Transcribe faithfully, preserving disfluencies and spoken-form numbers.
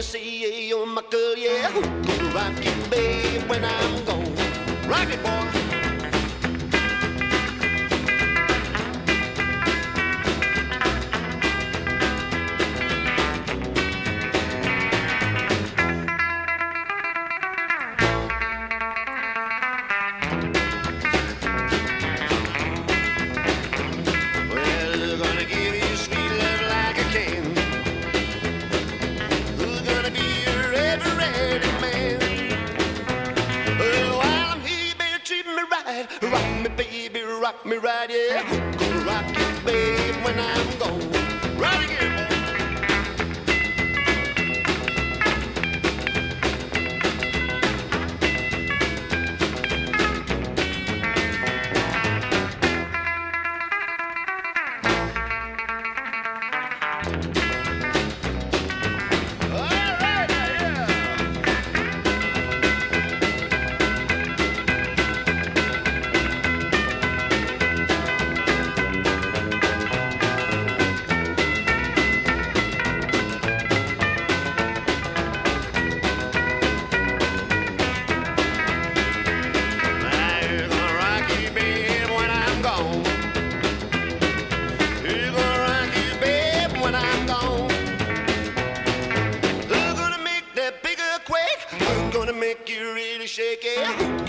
say you're my girl, yeah. Gonna rock you, babe, when I'm gone. Rock it, boy. Rock me, baby, rock me right, yeah. Gonna rock you, babe, when I'm gone. Right again, boy. Gonna make you really shake it.